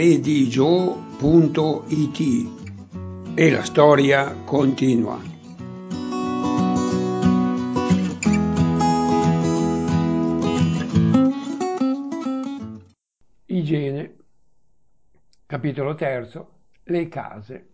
religio.it e la storia continua. Igiene, capitolo terzo, le case.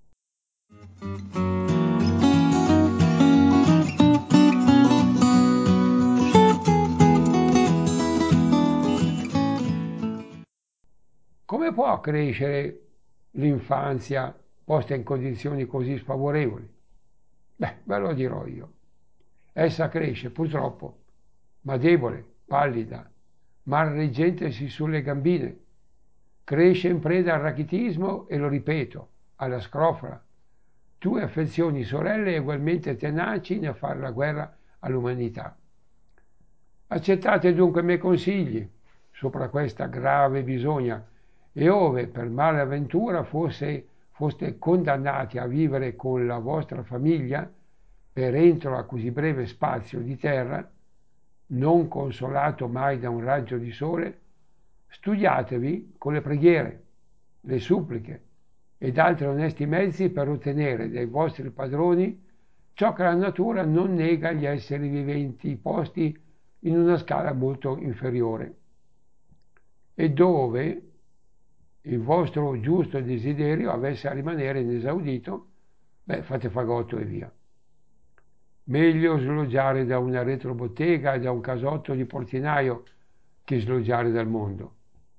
Come può crescere l'infanzia posta in condizioni così sfavorevoli? Ve lo dirò io. Essa cresce, purtroppo, ma debole, pallida, mal reggendosi sulle gambine. Cresce in preda al rachitismo e, lo ripeto, alla scrofula. Due affezioni sorelle ugualmente tenaci nel fare la guerra all'umanità. Accettate dunque i miei consigli sopra questa grave bisogna, e ove per malavventura foste condannati a vivere con la vostra famiglia per entro a così breve spazio di terra, non consolato mai da un raggio di sole, studiatevi con le preghiere, le suppliche ed altri onesti mezzi per ottenere dai vostri padroni ciò che la natura non nega agli esseri viventi posti in una scala molto inferiore, e dove il vostro giusto desiderio avesse a rimanere inesaudito, fate fagotto e via. Meglio sloggiare da una retrobottega e da un casotto di portinaio che sloggiare dal mondo.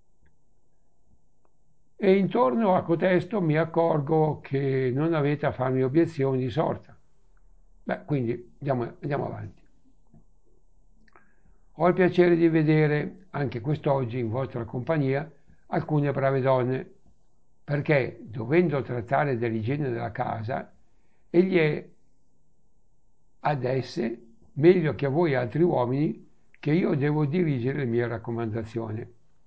E intorno a cotesto mi accorgo che non avete a farmi obiezioni di sorta. Quindi andiamo avanti. Ho il piacere di vedere anche quest'oggi in vostra compagnia alcune brave donne, perché, dovendo trattare dell'igiene della casa, egli è ad esse, meglio che a voi altri uomini, che io devo dirigere le mie raccomandazioni.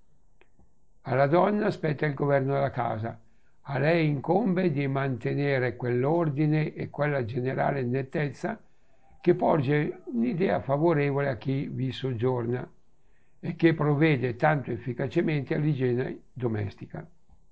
Alla donna spetta il governo della casa, a lei incombe di mantenere quell'ordine e quella generale nettezza che porge un'idea favorevole a chi vi soggiorna e che provvede tanto efficacemente all'igiene domestica.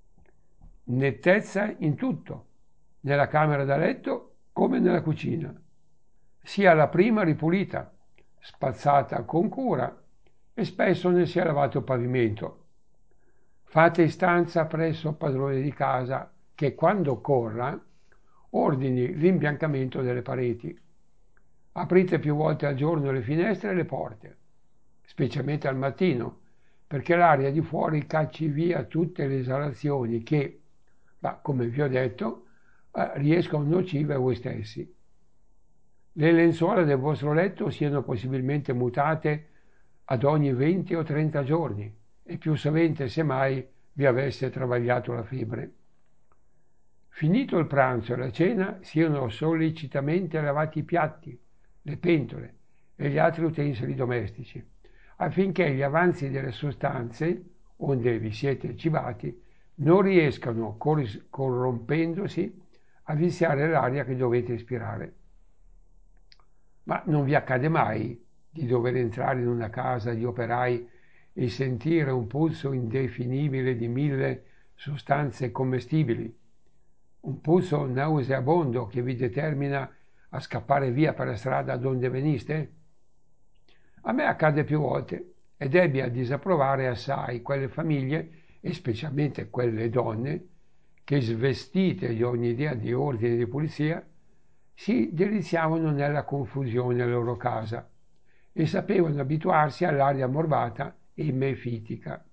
Nettezza in tutto, nella camera da letto come nella cucina, sia la prima ripulita, spazzata con cura e spesso ne sia lavato il pavimento. Fate istanza presso il padrone di casa che, quando occorra, ordini l'imbiancamento delle pareti. Aprite più volte al giorno le finestre e le porte, specialmente al mattino, perché l'aria di fuori cacci via tutte le esalazioni che, come vi ho detto, riescono nocive a voi stessi. Le lenzuola del vostro letto siano possibilmente mutate ad ogni 20 o 30 giorni, e più sovente se mai vi avesse travagliato la febbre. Finito il pranzo e la cena, siano sollecitamente lavati i piatti, le pentole e gli altri utensili domestici, affinché gli avanzi delle sostanze, onde vi siete cibati, non riescano, corrompendosi, a viziare l'aria che dovete ispirare. Ma non vi accade mai di dover entrare in una casa di operai e sentire un puzzo indefinibile di 1000 sostanze commestibili, un puzzo nauseabondo che vi determina a scappare via per la strada donde veniste? A me accade più volte ed ebbi a disapprovare assai quelle famiglie, e specialmente quelle donne, che, svestite di ogni idea di ordine e di pulizia, si deliziavano nella confusione a loro casa e sapevano abituarsi all'aria morbata e mefitica.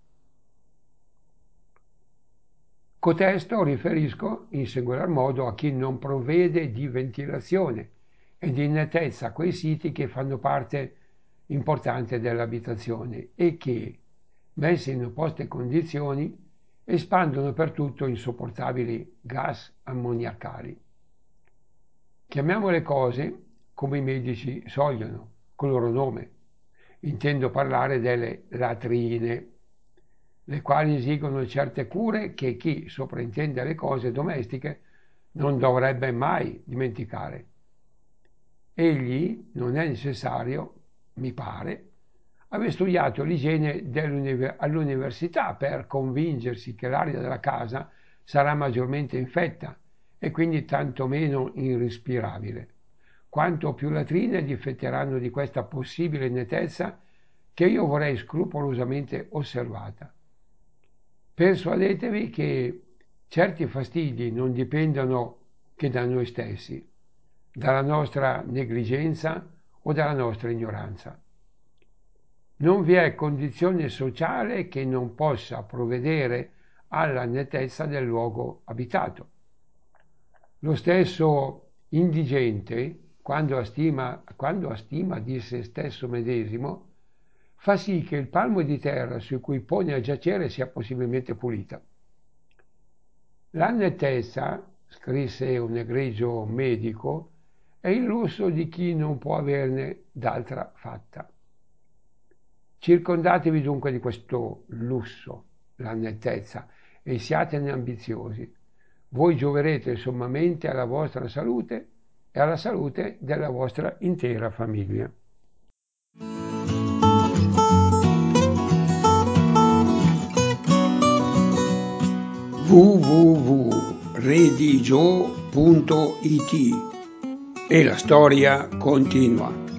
Cotesto riferisco in singolar modo a chi non provvede di ventilazione e di nettezza quei siti che fanno parte importante dell'abitazione e che, messi in opposte condizioni, espandono per tutto insopportabili gas ammoniacali. Chiamiamo le cose come i medici sogliono, col loro nome. Intendo parlare delle latrine, le quali esigono certe cure che chi soprintende le cose domestiche non dovrebbe mai dimenticare. Egli non è necessario, mi pare, Aveva studiato l'igiene all'università per convincersi che l'aria della casa sarà maggiormente infetta e quindi tanto meno irrespirabile. Quanto più latrine difetteranno di questa possibile nettezza che io vorrei scrupolosamente osservata. Persuadetevi che certi fastidi non dipendono che da noi stessi, dalla nostra negligenza o dalla nostra ignoranza. Non vi è condizione sociale che non possa provvedere alla nettezza del luogo abitato. Lo stesso indigente, quando ha stima di se stesso medesimo, fa sì che il palmo di terra su cui pone a giacere sia possibilmente pulita. La nettezza, scrisse un egregio medico, è il lusso di chi non può averne d'altra fatta. Circondatevi dunque di questo lusso, la nettezza, e siatene ambiziosi. Voi gioverete sommamente alla vostra salute e alla salute della vostra intera famiglia. www.redigio.it e la storia continua.